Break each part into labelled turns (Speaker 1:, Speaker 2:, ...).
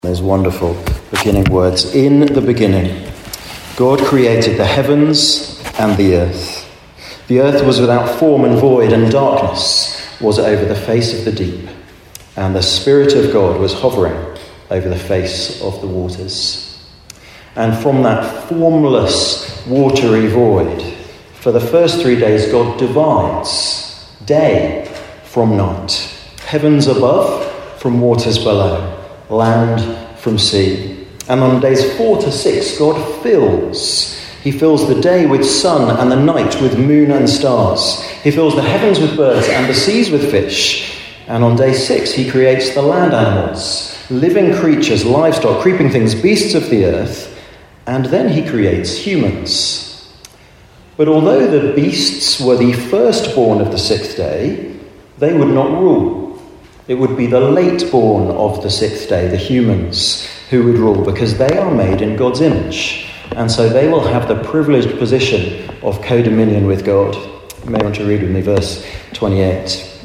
Speaker 1: Those wonderful beginning words. In the beginning, God created the heavens and the earth. The earth was without form and void, and darkness was over the face of the deep. And the Spirit of God was hovering over the face of the waters. And from that formless, watery void, for the first 3 days, God divides day from night. Heavens above from waters below. Land from sea. And on days 4 to 6, God fills. He fills the day with sun and the night with moon and stars. He fills the heavens with birds and the seas with fish. And on day 6, he creates the land animals, living creatures, livestock, creeping things, beasts of the earth. And then he creates humans. But although the beasts were the firstborn of the 6th day, they would not rule. It would be the late-born of the 6th day, the humans, who would rule, because they are made in God's image. And so they will have the privileged position of co-dominion with God. You may want to read with me verse 28.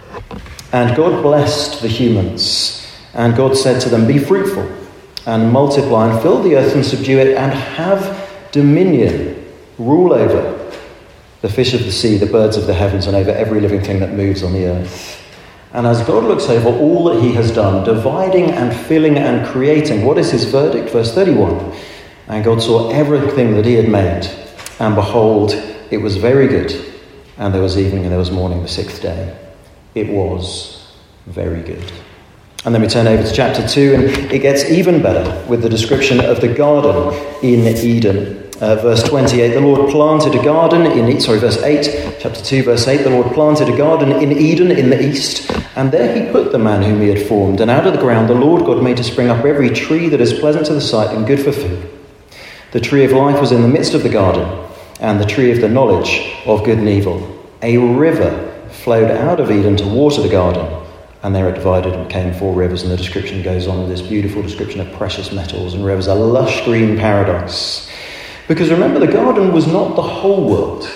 Speaker 1: And God blessed the humans, and God said to them, "Be fruitful, and multiply, and fill the earth, and subdue it, and have dominion, rule over the fish of the sea, the birds of the heavens, and over every living thing that moves on the earth." And as God looks over all that he has done, dividing and filling and creating, what is his verdict? Verse 31. And God saw everything that he had made, and behold, it was very good. And there was evening and there was morning, the 6th day. It was very good. And then we turn over to chapter 2, and it gets even better with the description of the garden in Eden. Verse 28, the Lord planted a garden verse 8, chapter 2, verse 8, the Lord planted a garden in Eden in the east, and there he put the man whom he had formed. And out of the ground the Lord God made to spring up every tree that is pleasant to the sight and good for food. The tree of life was in the midst of the garden, and the tree of the knowledge of good and evil. A river flowed out of Eden to water the garden, and there it divided and became 4 rivers. And the description goes on with this beautiful description of precious metals and rivers, a lush green paradise. Because remember, the garden was not the whole world.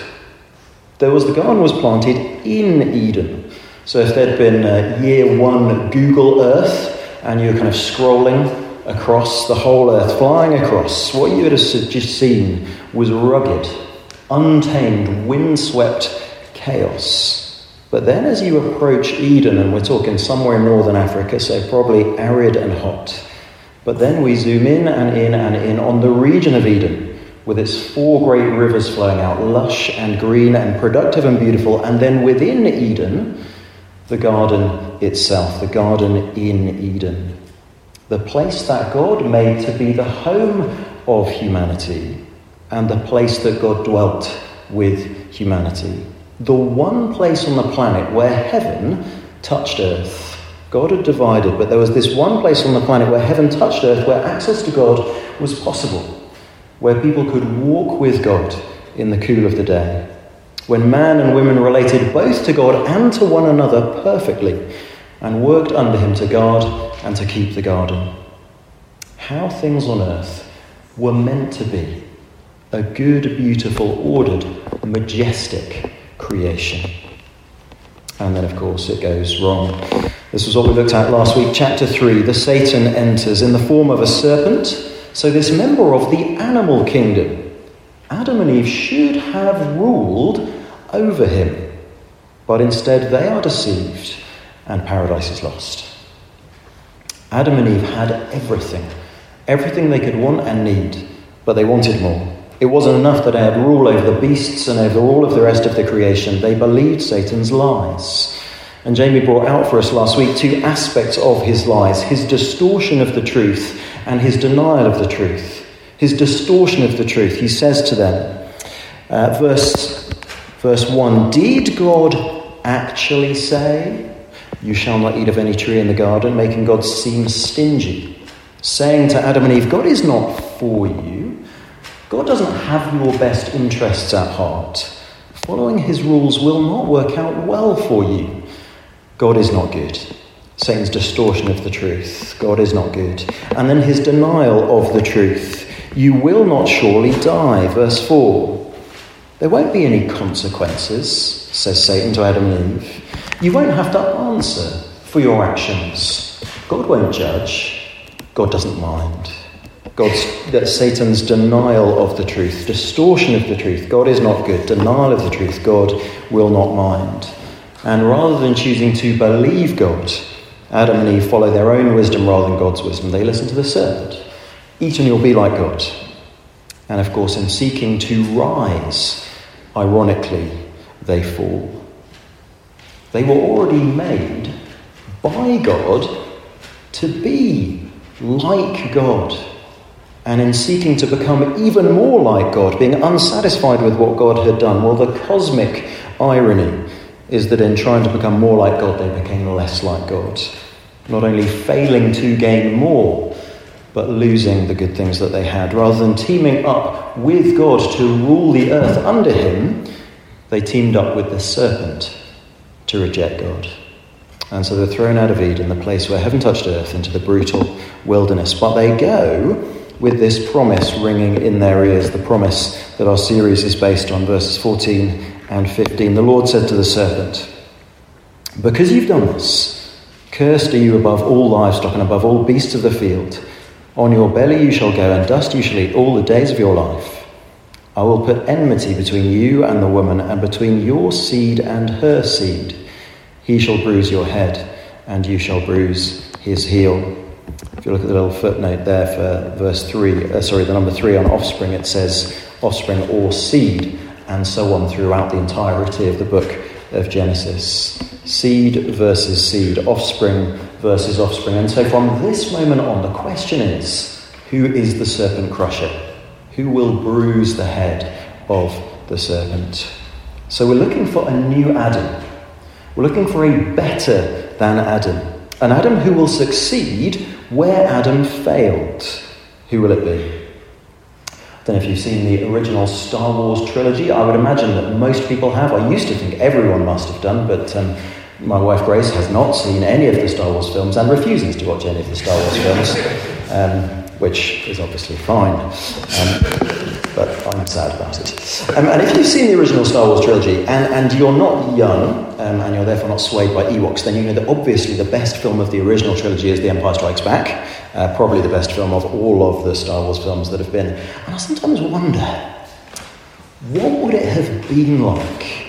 Speaker 1: The garden was planted in Eden. So if there'd been year 1 Google Earth, and you're kind of scrolling across the whole earth, flying across, what you would have just seen was rugged, untamed, windswept chaos. But then as you approach Eden, and we're talking somewhere in northern Africa, so probably arid and hot, but then we zoom in and in and in on the region of Eden, with its 4 great rivers flowing out, lush and green and productive and beautiful. And then within Eden, the garden itself, the garden in Eden. The place that God made to be the home of humanity, and the place that God dwelt with humanity. The one place on the planet where heaven touched earth. God had divided, but there was this one place on the planet where heaven touched earth, where access to God was possible, where people could walk with God in the cool of the day, when man and women related both to God and to one another perfectly, and worked under him to guard and to keep the garden. How things on earth were meant to be: a good, beautiful, ordered, majestic creation. And then, of course, it goes wrong. This was what we looked at last week, chapter 3. The Satan enters in the form of a serpent. So this member of the animal kingdom, Adam and Eve, should have ruled over him. But instead they are deceived, and paradise is lost. Adam and Eve had everything they could want and need, but they wanted more. It wasn't enough that they had rule over the beasts and over all of the rest of the creation. They believed Satan's lies. And Jamie brought out for us last week 2 aspects of his lies: his distortion of the truth and his denial of the truth. His distortion of the truth. He says to them, verse 1, "Did God actually say, 'You shall not eat of any tree in the garden,' making God seem stingy, saying to Adam and Eve, 'God is not for you. God doesn't have your best interests at heart. Following his rules will not work out well for you. God is not good.'" Satan's distortion of the truth. God is not good. And then his denial of the truth. "You will not surely die." Verse 4. "There won't be any consequences," says Satan to Adam and Eve. "You won't have to answer for your actions. God won't judge. God doesn't mind. Satan's denial of the truth, distortion of the truth, God is not good. Denial of the truth, God will not mind. And rather than choosing to believe God, Adam and Eve follow their own wisdom rather than God's wisdom. They listen to the serpent. Eat and you'll be like God. And of course, in seeking to rise, ironically, they fall. They were already made by God to be like God. And in seeking to become even more like God, being unsatisfied with what God had done, well, the cosmic irony is that in trying to become more like God, they became less like God. Not only failing to gain more, but losing the good things that they had. Rather than teaming up with God to rule the earth under him, they teamed up with the serpent to reject God. And so they're thrown out of Eden, the place where heaven touched earth, into the brutal wilderness. But they go with this promise ringing in their ears, the promise that our series is based on, verses 14 and 15. The Lord said to the serpent, "Because you've done this, cursed are you above all livestock and above all beasts of the field. On your belly you shall go, and dust you shall eat all the days of your life. I will put enmity between you and the woman, and between your seed and her seed. He shall bruise your head, and you shall bruise his heel." If you look at the little footnote there for the number 3 on offspring, it says offspring or seed, and so on throughout the entirety of the book of Genesis. Seed versus seed, offspring versus offspring. And so from this moment on, the question is, who is the serpent crusher? Who will bruise the head of the serpent? So we're looking for a new Adam. We're looking for a better than Adam. An Adam who will succeed where Adam failed. Who will it be? I don't know if you've seen the original Star Wars trilogy. I would imagine that most people have. I used to think everyone must have done, but my wife Grace has not seen any of the Star Wars films and refuses to watch any of the Star Wars films, which is obviously fine. But I'm sad about it. And if you've seen the original Star Wars trilogy and you're not young, and you're therefore not swayed by Ewoks, then you know that obviously the best film of the original trilogy is The Empire Strikes Back. Probably the best film of all of the Star Wars films that have been. And I sometimes wonder, what would it have been like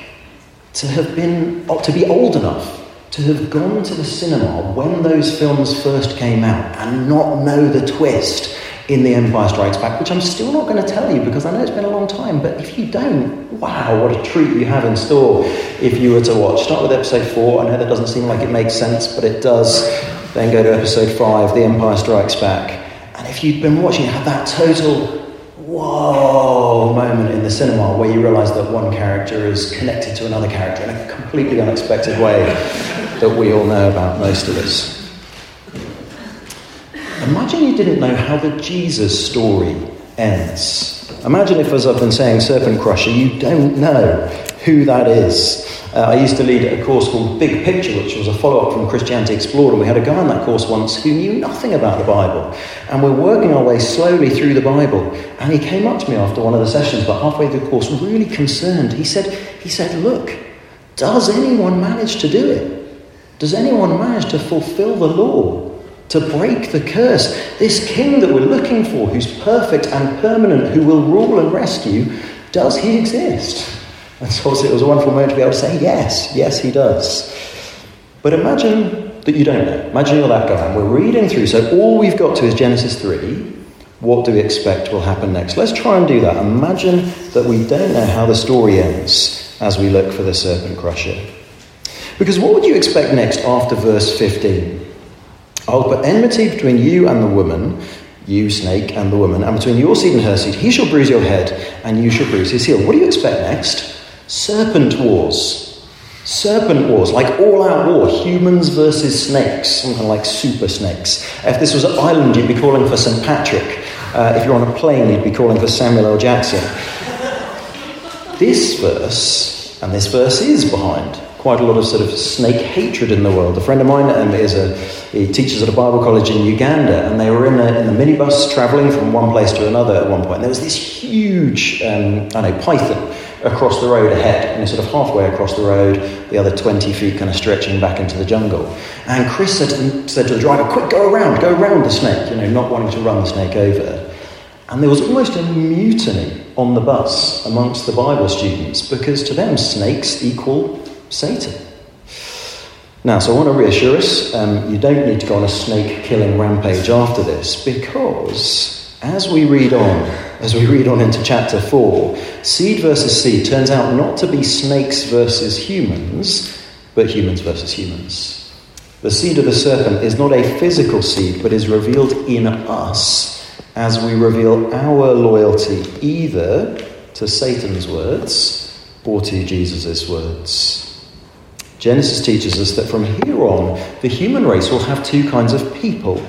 Speaker 1: to be old enough to have gone to the cinema when those films first came out and not know the twist in The Empire Strikes Back, which I'm still not going to tell you because I know it's been a long time, but if you don't, wow, what a treat you have in store if you were to watch. Start with episode 4. I know that doesn't seem like it makes sense, but it does. Then go to episode 5, The Empire Strikes Back. And if you'd been watching, have that total whoa moment in the cinema where you realise that one character is connected to another character in a completely unexpected way that we all know about, most of us. Imagine you didn't know how the Jesus story ends. Imagine if, as I've been saying, Serpent Crusher, you don't know who that is. I used to lead a course called Big Picture, which was a follow-up from Christianity Explored, and we had a guy on that course once who knew nothing about the Bible. And we're working our way slowly through the Bible. And he came up to me after one of the sessions, but halfway through the course, really concerned. He said, "Look, does anyone manage to do it? Does anyone manage to fulfill the law? To break the curse? This king that we're looking for, who's perfect and permanent, who will rule and rescue, does he exist?" And so it was a wonderful moment to be able to say, yes, he does. But imagine that you don't know. Imagine you're that guy, and we're reading through, so all we've got to is Genesis 3. What do we expect will happen next? Let's try and do that. Imagine that we don't know how the story ends as we look for the serpent crusher. Because what would you expect next after verse 15? "I'll put enmity between you and the woman, you, snake, and the woman, and between your seed and her seed. He shall bruise your head, and you shall bruise his heel." What do you expect next? Serpent wars. Serpent wars, like all-out war. Humans versus snakes, something like super snakes. If this was an island, you'd be calling for St. Patrick. If you're on a plane, you'd be calling for Samuel L. Jackson. This verse, and this verse is behind quite a lot of sort of snake hatred in the world. A friend of mine he teaches at a Bible college in Uganda, and they were in the minibus travelling from one place to another at one point. And there was this huge, python across the road ahead, sort of halfway across the road, the other 20 feet kind of stretching back into the jungle. And Chris said to the driver, quick, go around the snake, not wanting to run the snake over. And there was almost a mutiny on the bus amongst the Bible students, because to them, snakes equal Satan. Now, so I want to reassure us, you don't need to go on a snake-killing rampage after this, because as we read on into chapter 4, seed versus seed turns out not to be snakes versus humans, but humans versus humans. The seed of the serpent is not a physical seed, but is revealed in us as we reveal our loyalty either to Satan's words or to Jesus' words. Genesis teaches us that from here on, the human race will have two kinds of people.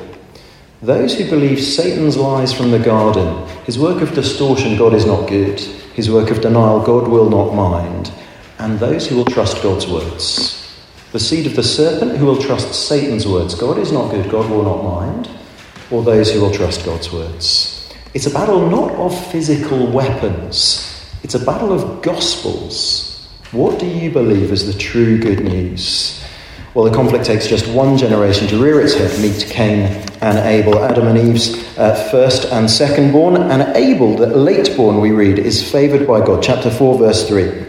Speaker 1: Those who believe Satan's lies from the garden, his work of distortion, God is not good, his work of denial, God will not mind, and those who will trust God's words. The seed of the serpent who will trust Satan's words, God is not good, God will not mind, or those who will trust God's words. It's a battle not of physical weapons, it's a battle of gospels. What do you believe is the true good news? Well, the conflict takes just one generation to rear its head. Meet Cain and Abel, Adam and Eve's first and second born, and Abel, the late born, we read, is favoured by God. Chapter 4, verse 3.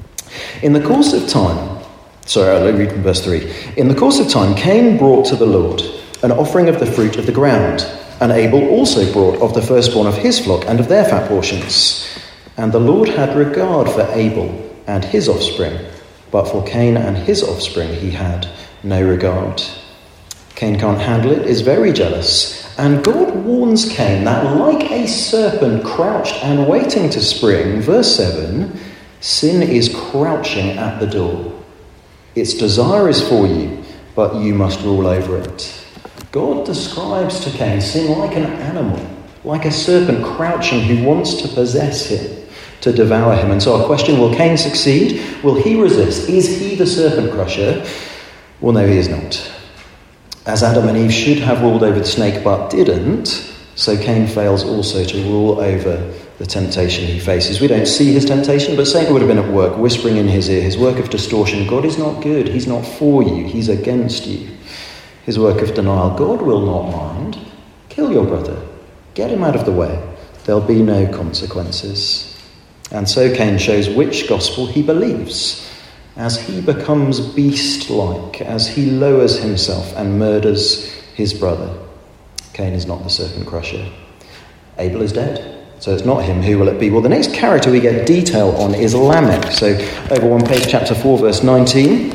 Speaker 1: In the course of time, I'll read from verse 3. In the course of time, Cain brought to the Lord an offering of the fruit of the ground, and Abel also brought of the firstborn of his flock and of their fat portions. And the Lord had regard for Abel and his offspring, but for Cain and his offspring he had no regard. Cain can't handle it, is very jealous, and God warns Cain that like a serpent crouched and waiting to spring, verse 7, sin is crouching at the door. Its desire is for you, but you must rule over it. God describes to Cain sin like an animal, like a serpent crouching who wants to possess him, to devour him. And so our question, will Cain succeed? Will he resist? Is he the serpent crusher? Well, no, he is not. As Adam and Eve should have ruled over the snake but didn't, so Cain fails also to rule over the temptation he faces. We don't see his temptation, but Satan would have been at work, whispering in his ear, his work of distortion, God is not good, he's not for you, he's against you. His work of denial, God will not mind. Kill your brother, get him out of the way, there'll be no consequences. And so Cain shows which gospel he believes, as he becomes beast-like, as he lowers himself and murders his brother. Cain is not the serpent crusher. Abel is dead, so it's not him. Who will it be? Well, the next character we get detail on is Lamech. So over one page, chapter 4, verse 19.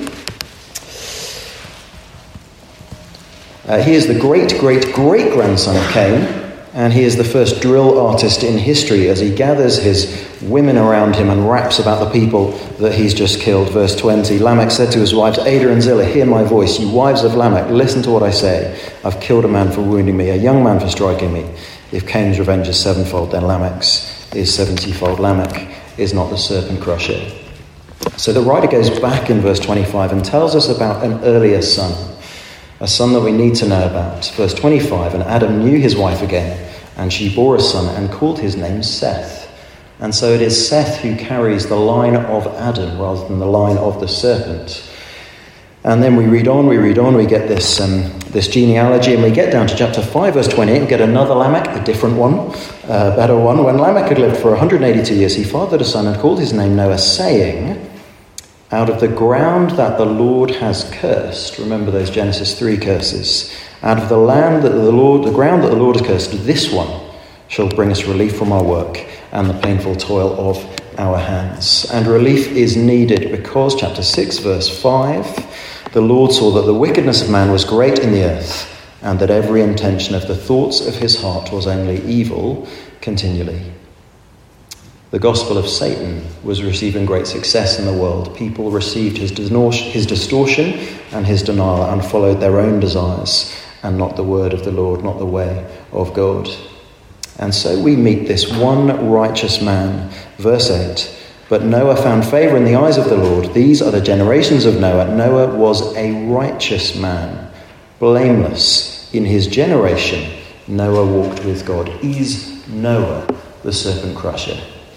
Speaker 1: He is the great-great-great-grandson of Cain, and he is the first drill artist in history as he gathers his women around him and raps about the people that he's just killed. Verse 20, Lamech said to his wives, Adah and Zillah, hear my voice. You wives of Lamech, listen to what I say. I've killed a man for wounding me, a young man for striking me. If Cain's revenge is sevenfold, then Lamech's is 70-fold. Lamech is not the serpent crusher. So the writer goes back in verse 25 and tells us about an earlier son, a son that we need to know about. Verse 25, and Adam knew his wife again, and she bore a son and called his name Seth. And so it is Seth who carries the line of Adam rather than the line of the serpent. And then we read on, we get this genealogy, and we get down to chapter 5, verse 28, and get another Lamech, a different one, a better one. When Lamech had lived for 182 years, he fathered a son and called his name Noah, saying, out of the ground that the Lord has cursed, remember those Genesis 3 curses, out of the land that the ground that the Lord has cursed, this one shall bring us relief from our work and the painful toil of our hands. And relief is needed because, chapter 6, verse 5, the Lord saw that the wickedness of man was great in the earth, and that every intention of the thoughts of his heart was only evil continually. The gospel of Satan was receiving great success in the world. People received his distortion and his denial and followed their own desires and not the word of the Lord, not the way of God. And so we meet this one righteous man. Verse 8, but Noah found favour in the eyes of the Lord. These are the generations of Noah. Noah was a righteous man, blameless. In his generation, Noah walked with God. Is Noah the serpent crusher?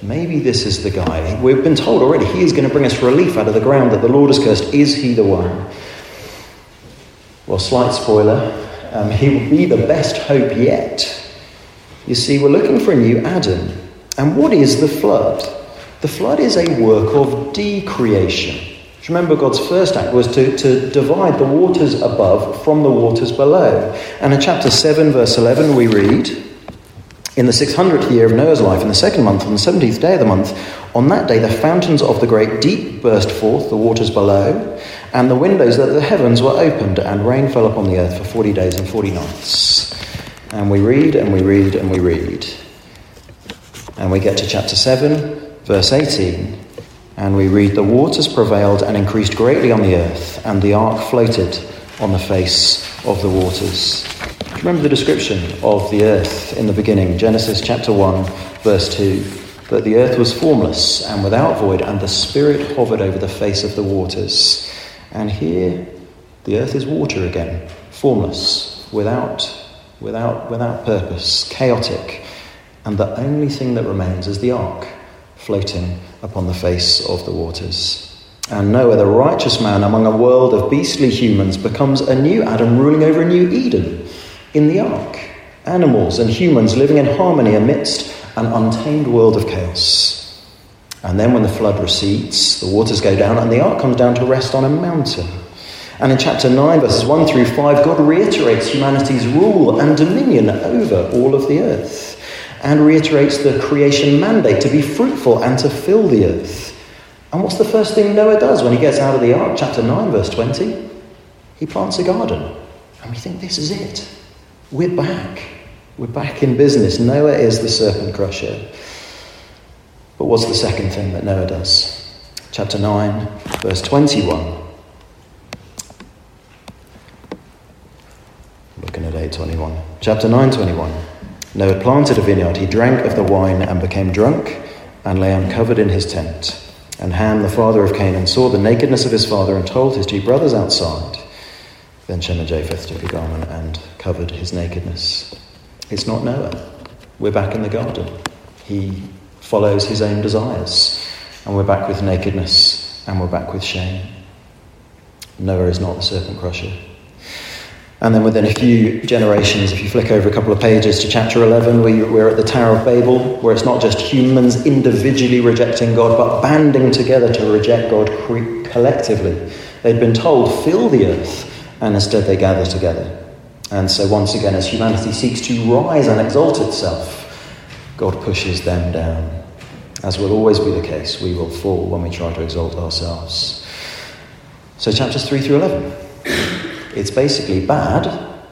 Speaker 1: maybe this is the guy. We've been told already he is going to bring us relief out of the ground that the Lord has cursed. Is he the one? Well, slight spoiler, he will be the best hope yet. You see, we're looking for a new Adam. And what is the flood? The flood is a work of decreation. Remember, God's first act was to divide the waters above from the waters below. And in chapter 7, verse 11, we read, "In the 600th year of Noah's life, in the second month, on the 17th day of the month, on that day the fountains of the great deep burst forth, the waters below, and the windows of the heavens were opened, and rain fell upon the earth for 40 days and 40 nights. And we read, and we read, and we read. And we get to chapter 7, verse 18, and we read, "The waters prevailed and increased greatly on the earth, and the ark floated on the face of the waters." Remember the description of the earth in the beginning, Genesis chapter 1, verse 2, that the earth was formless and without void, and the Spirit hovered over the face of the waters. And here, the earth is water again, formless, without purpose, chaotic, and the only thing that remains is the ark, floating upon the face of the waters. And Noah, the righteous man among a world of beastly humans, becomes a new Adam ruling over a new Eden in the ark. Animals and humans living in harmony amidst an untamed world of chaos. And then when the flood recedes, the waters go down and the ark comes down to rest on a mountain. And in chapter 9, verses 1 through 5, God reiterates humanity's rule and dominion over all of the earth, and reiterates the creation mandate to be fruitful and to fill the earth. And what's the first thing Noah does when he gets out of the ark? Chapter 9, verse 20. He plants a garden. And we think this is it. We're back. We're back in business. Noah is the serpent crusher. But what's the second thing that Noah does? Chapter 9, verse 21. Looking at 8:21. Chapter 9:21. Noah planted a vineyard, he drank of the wine and became drunk, and lay uncovered in his tent. And Ham, the father of Canaan, saw the nakedness of his father and told his two brothers outside. Then Shem and Japheth took a garment and covered his nakedness. It's not Noah. We're back in the garden. He follows his own desires, and we're back with nakedness, and we're back with shame. Noah is not the serpent crusher. And then within a few generations, if you flick over a couple of pages to chapter 11, we're at the Tower of Babel, where it's not just humans individually rejecting God, but banding together to reject God collectively. They'd been told, fill the earth, and instead they gather together. And so once again, as humanity seeks to rise and exalt itself, God pushes them down. As will always be the case, we will fall when we try to exalt ourselves. So chapters 3 through 11. It's basically bad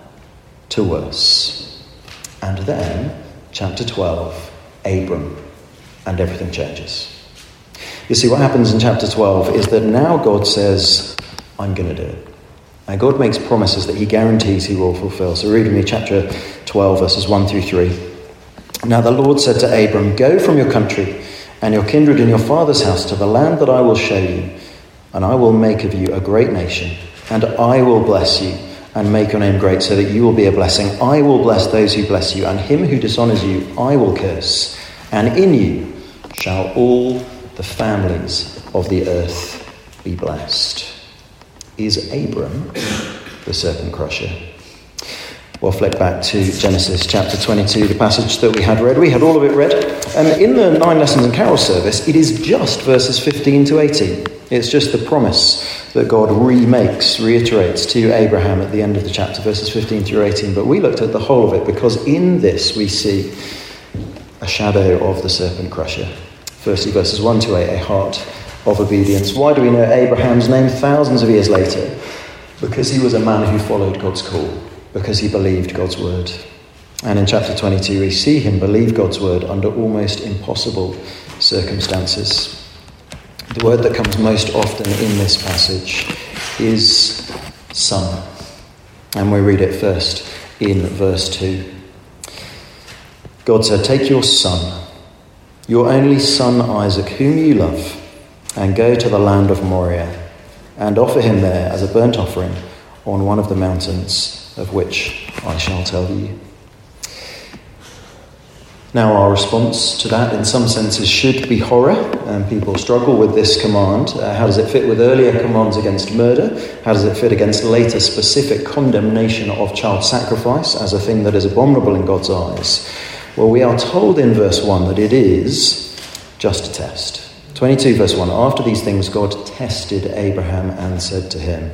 Speaker 1: to worse. And then, chapter 12, Abram, and everything changes. You see, what happens in chapter 12 is that now God says, I'm going to do it. And God makes promises that he guarantees he will fulfill. So read with me chapter 12, verses 1 through 3. Now the Lord said to Abram, go from your country and your kindred and your father's house to the land that I will show you, and I will make of you a great nation. And I will bless you and make your name great so that you will be a blessing. I will bless those who bless you, and him who dishonors you I will curse. And in you shall all the families of the earth be blessed. Is Abram the serpent crusher? We'll flick back to Genesis chapter 22, the passage that we had read. We had all of it read. And in the 9 Lessons and Carols service, it is just verses 15 to 18. It's just the promise that God reiterates to Abraham at the end of the chapter, verses 15 through 18. But we looked at the whole of it because in this we see a shadow of the serpent crusher. Firstly, verses 1 to 8, a heart of obedience. Why do we know Abraham's name thousands of years later? Because he was a man who followed God's call, because he believed God's word. And in chapter 22, we see him believe God's word under almost impossible circumstances. The word that comes most often in this passage is son. And we read it first in verse 2. God said, take your son, your only son Isaac, whom you love, and go to the land of Moriah, and offer him there as a burnt offering on one of the mountains of which I shall tell you. Now, our response to that, in some senses, should be horror, and people struggle with this command. How does it fit with earlier commands against murder? How does it fit against later specific condemnation of child sacrifice as a thing that is abominable in God's eyes? Well, we are told in verse 1 that it is just a test. 22 verse 1, after these things God tested Abraham and said to him.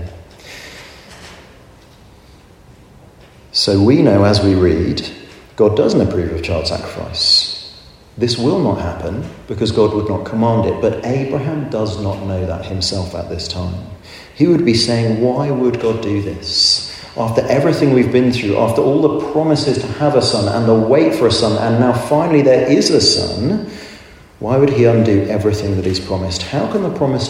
Speaker 1: So we know as we read, God doesn't approve of child sacrifice. This will not happen because God would not command it. But Abraham does not know that himself at this time. He would be saying, why would God do this? After everything we've been through, after all the promises to have a son and the wait for a son, and now finally there is a son, why would he undo everything that he's promised? How can the promise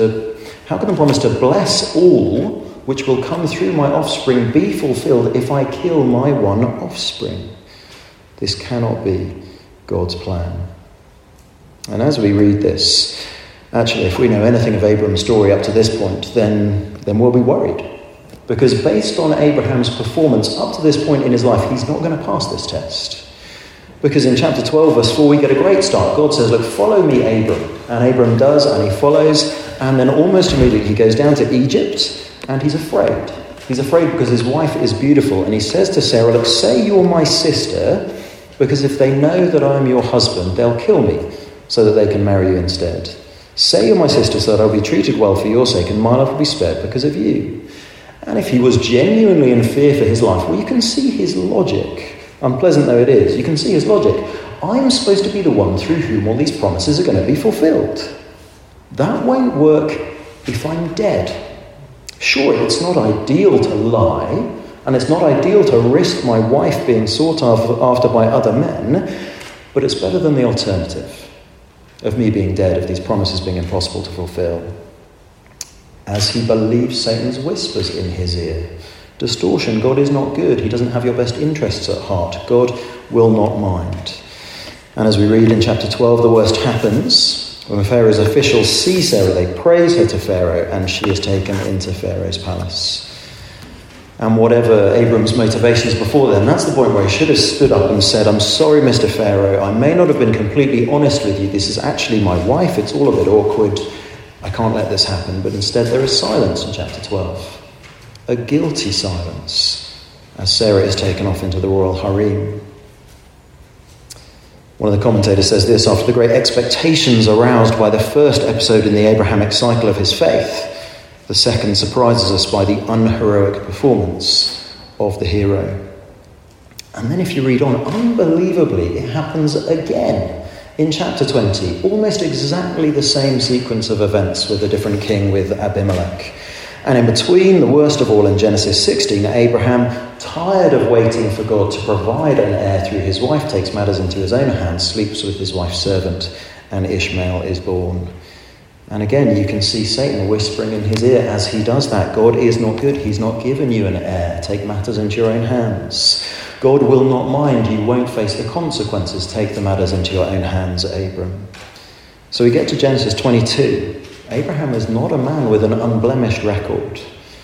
Speaker 1: to bless all which will come through my offspring be fulfilled if I kill my one offspring? This cannot be God's plan. And as we read this, actually, if we know anything of Abraham's story up to this point, then we'll be worried. Because based on Abraham's performance up to this point in his life, he's not going to pass this test. Because in chapter 12, verse 4, we get a great start. God says, look, follow me, Abram. And Abram does, and he follows. And then almost immediately he goes down to Egypt, and he's afraid. He's afraid because his wife is beautiful. And he says to Sarah, look, say you're my sister, because if they know that I'm your husband, they'll kill me so that they can marry you instead. Say you're my sister so that I'll be treated well for your sake and my life will be spared because of you. And if he was genuinely in fear for his life, well, you can see his logic. Unpleasant though it is, you can see his logic. I'm supposed to be the one through whom all these promises are going to be fulfilled. That won't work if I'm dead. Sure, it's not ideal to lie, and it's not ideal to risk my wife being sought after by other men, but it's better than the alternative of me being dead, of these promises being impossible to fulfill. As he believes Satan's whispers in his ear. Distortion, God is not good. He doesn't have your best interests at heart. God will not mind. And as we read in chapter 12, the worst happens. When Pharaoh's officials see Sarah, they praise her to Pharaoh, and she is taken into Pharaoh's palace. And whatever Abram's motivations before then, that's the point where he should have stood up and said, I'm sorry, Mr. Pharaoh, I may not have been completely honest with you. This is actually my wife. It's all a bit awkward. I can't let this happen. But instead there is silence in chapter 12. A guilty silence as Sarah is taken off into the royal harem. One of the commentators says this, after the great expectations aroused by the first episode in the Abrahamic cycle of his faith, the second surprises us by the unheroic performance of the hero. And then if you read on, unbelievably, it happens again in chapter 20, almost exactly the same sequence of events with a different king, with Abimelech. And in between, the worst of all in Genesis 16, Abraham, tired of waiting for God to provide an heir through his wife, takes matters into his own hands, sleeps with his wife's servant, and Ishmael is born. And again, you can see Satan whispering in his ear as he does that. God is not good. He's not given you an heir. Take matters into your own hands. God will not mind. You won't face the consequences. Take the matters into your own hands, Abram. So we get to Genesis 22. Abraham is not a man with an unblemished record.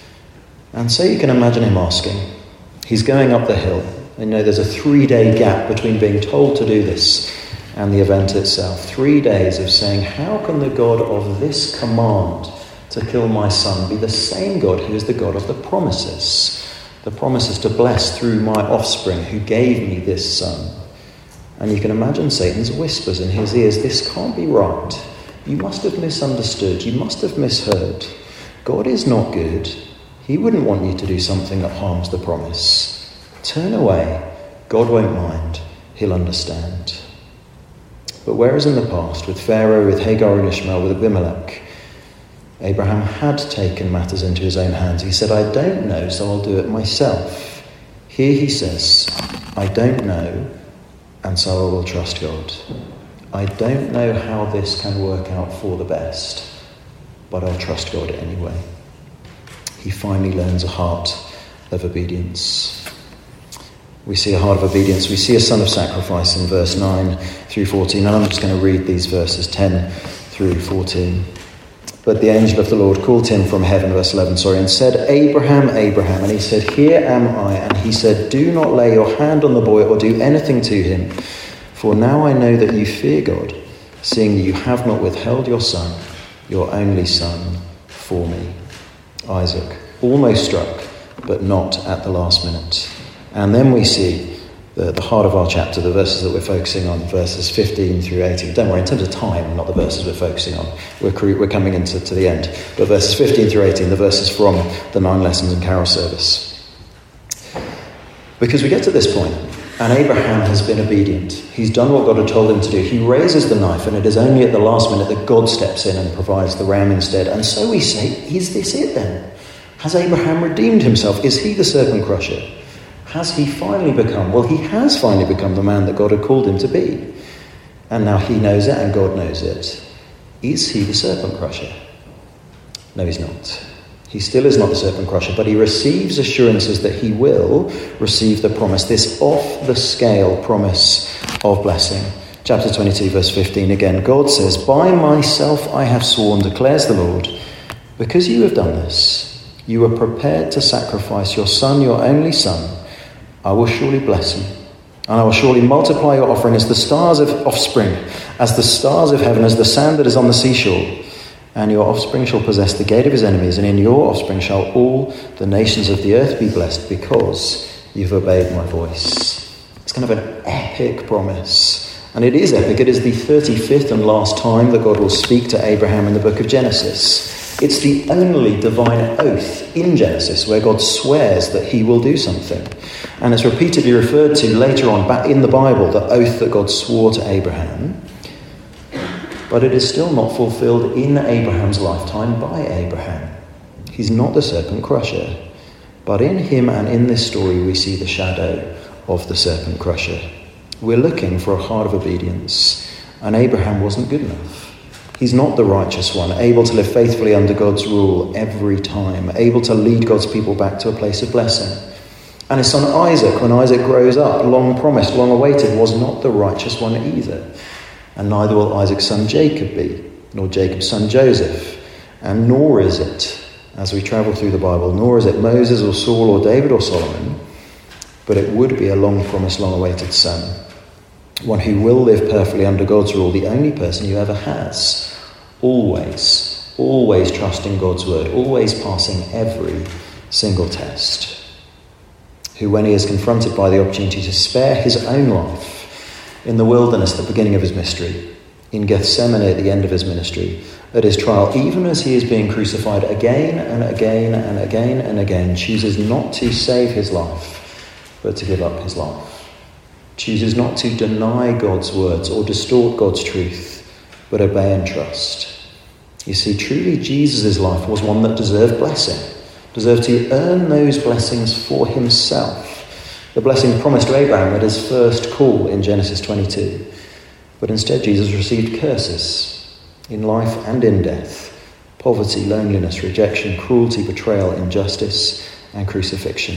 Speaker 1: And so you can imagine him asking. He's going up the hill. You know, there's a 3-day gap between being told to do this and the event itself. 3 days of saying, how can the God of this command to kill my son be the same God who is the God of the promises to bless through my offspring who gave me this son? And you can imagine Satan's whispers in his ears, this can't be right. You must have misunderstood. You must have misheard. God is not good. He wouldn't want you to do something that harms the promise. Turn away. God won't mind. He'll understand. But whereas in the past, with Pharaoh, with Hagar and Ishmael, with Abimelech, Abraham had taken matters into his own hands. He said, I don't know, so I'll do it myself. Here he says, I don't know, and so I will trust God. I don't know how this can work out for the best, but I'll trust God anyway. He finally learns a heart of obedience. We see a heart of obedience. We see a son of sacrifice in verse 9 through 14. And I'm just going to read these verses 10 through 14. But the angel of the Lord called him from heaven, verse 11, and said, Abraham, Abraham. And he said, Here am I. And he said, Do not lay your hand on the boy or do anything to him. For now I know that you fear God, seeing that you have not withheld your son, your only son, for me." Isaac, almost struck, but not at the last minute. And then we see the heart of our chapter, the verses that we're focusing on, verses 15 through 18. Don't worry, in terms of time, not the verses we're focusing on. We're coming into the end. But verses 15 through 18, the verses from the 9 lessons and carol service. Because we get to this point, and Abraham has been obedient. He's done what God had told him to do. He raises the knife, and it is only at the last minute that God steps in and provides the ram instead. And so we say, is this it then? Has Abraham redeemed himself? Is he the serpent crusher? Has he finally become? Well, he has finally become the man that God had called him to be. And now he knows it and God knows it. Is he the serpent crusher? No, he's not. He still is not the serpent crusher, but he receives assurances that he will receive the promise, this off-the-scale promise of blessing. Chapter 22, verse 15 again. God says, "By myself I have sworn, declares the Lord, because you have done this, you were prepared to sacrifice your son, your only son, I will surely bless you, and I will surely multiply your offering as the stars of offspring, as the stars of heaven, as the sand that is on the seashore. And your offspring shall possess the gate of his enemies, and in your offspring shall all the nations of the earth be blessed, because you've obeyed my voice." It's kind of an epic promise. And it is epic. It is the 35th and last time that God will speak to Abraham in the book of Genesis. It's the only divine oath in Genesis where God swears that he will do something. And it's repeatedly referred to later on back in the Bible, the oath that God swore to Abraham. But it is still not fulfilled in Abraham's lifetime by Abraham. He's not the serpent crusher. But in him and in this story we see the shadow of the serpent crusher. We're looking for a heart of obedience. And Abraham wasn't good enough. He's not the righteous one, able to live faithfully under God's rule every time, able to lead God's people back to a place of blessing. And his son Isaac, when Isaac grows up, long promised, long awaited, was not the righteous one either. And neither will Isaac's son Jacob be, nor Jacob's son Joseph. And nor is it, as we travel through the Bible, nor is it Moses or Saul or David or Solomon, but it would be a long-promised, long-awaited son. One who will live perfectly under God's rule, the only person who ever has. Always trusting God's word, always passing every single test. Who, when he is confronted by the opportunity to spare his own life, in the wilderness at the beginning of his ministry, in Gethsemane at the end of his ministry, at his trial, even as he is being crucified again and again and again and again, chooses not to save his life, but to give up his life. Chooses not to deny God's words or distort God's truth, but obey and trust. You see, truly Jesus' life was one that deserved blessing, deserved to earn those blessings for himself. The blessing promised to Abraham at his first call in Genesis 22. But instead Jesus received curses in life and in death. Poverty, loneliness, rejection, cruelty, betrayal, injustice, and crucifixion.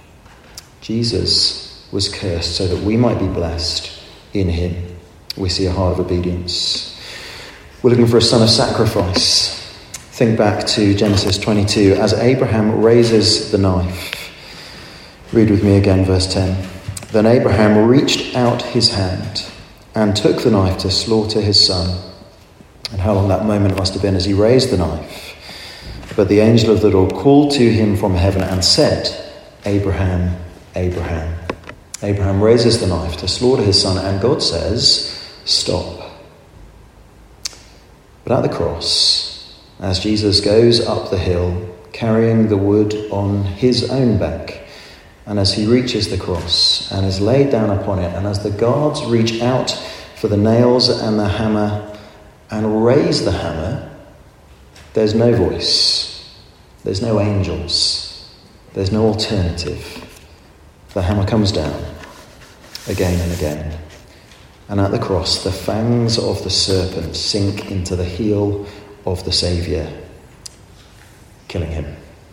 Speaker 1: Jesus was cursed so that we might be blessed in him. We see a heart of obedience. We're looking for a son of sacrifice. Think back to Genesis 22 as Abraham raises the knife. Read with me again, verse 10. "Then Abraham reached out his hand and took the knife to slaughter his son." And how long that moment must have been as he raised the knife. "But the angel of the Lord called to him from heaven and said, 'Abraham, Abraham.' Abraham raises the knife to slaughter his son, and God says, 'Stop.' But at the cross, as Jesus goes up the hill, carrying the wood on his own back, and as he reaches the cross and is laid down upon it, and as the guards reach out for the nails and the hammer and raise the hammer, there's no voice, there's no angels, there's no alternative. The hammer comes down again and again. And at the cross, the fangs of the serpent sink into the heel of the Saviour, killing him.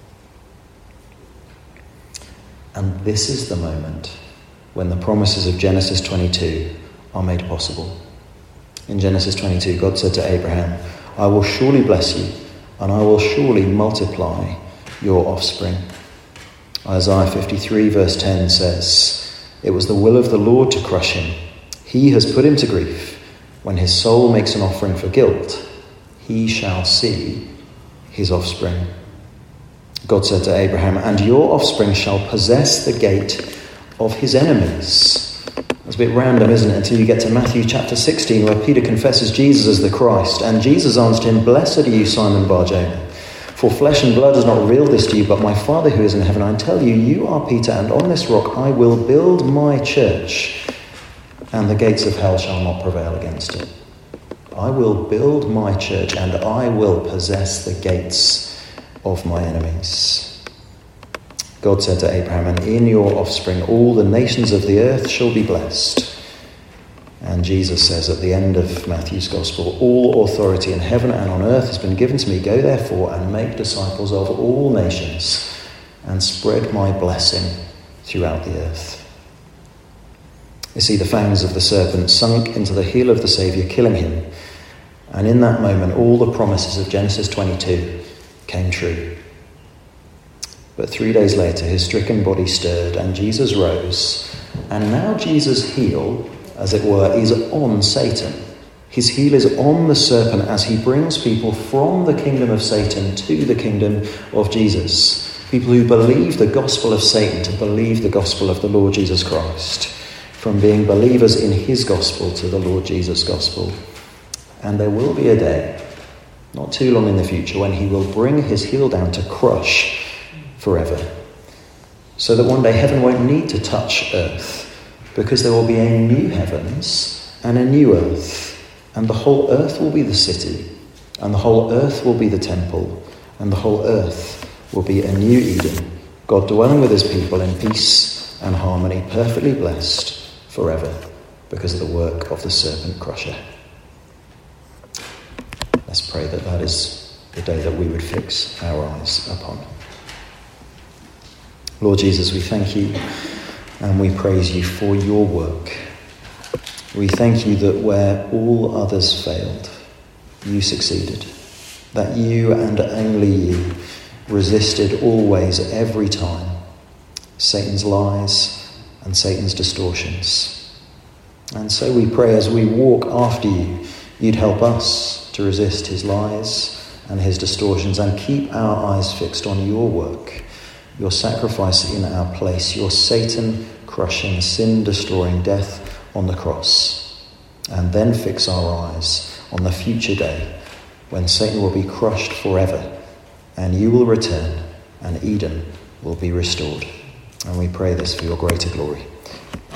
Speaker 1: And this is the moment when the promises of Genesis 22 are made possible. In Genesis 22, God said to Abraham, "I will surely bless you, and I will surely multiply your offspring." Isaiah 53 verse 10 says, "It was the will of the Lord to crush him. He has put him to grief. When his soul makes an offering for guilt, he shall see his offspring. God said to Abraham, and your offspring shall possess the gate of his enemies. That's a bit random, isn't it? Until you get to Matthew chapter 16, where Peter confesses Jesus as the Christ. And Jesus answered him, blessed are you, Simon Bar-Jonah. For flesh and blood has not revealed this to you, but my Father who is in heaven. I tell you, you are Peter, and on this rock I will build my church, and the gates of hell shall not prevail against it. I will build my church, and I will possess the gates of my enemies. God said to Abraham, and in your offspring all the nations of the earth shall be blessed. And Jesus says at the end of Matthew's Gospel, all authority in heaven and on earth has been given to me. Go therefore and make disciples of all nations and spread my blessing throughout the earth. You see, the fangs of the serpent sunk into the heel of the Saviour, killing him. And in that moment, all the promises of Genesis 22 came true. But 3 days later, his stricken body stirred and Jesus rose. And now Jesus' heel, as it were, is on Satan. His heel is on the serpent as he brings people from the kingdom of Satan to the kingdom of Jesus. People who believe the gospel of Satan to believe the gospel of the Lord Jesus Christ. From being believers in his gospel to the Lord Jesus' gospel. And there will be a day, not too long in the future, when he will bring his heel down to crush forever. So that one day heaven won't need to touch earth, because there will be a new heavens and a new earth. And the whole earth will be the city, and the whole earth will be the temple, and the whole earth will be a new Eden, God dwelling with his people in peace and harmony, perfectly blessed forever, because of the work of the serpent crusher. Let's pray that that is the day that we would fix our eyes upon. Lord Jesus, we thank you and we praise you for your work. We thank you that where all others failed, you succeeded. That you and only you resisted always, every time, Satan's lies and Satan's distortions. And so we pray as we walk after you, you'd help us to resist his lies and his distortions and keep our eyes fixed on your work, your sacrifice in our place, your Satan-crushing, sin-destroying death on the cross. And then fix our eyes on the future day when Satan will be crushed forever and you will return and Eden will be restored. And we pray this for your greater glory.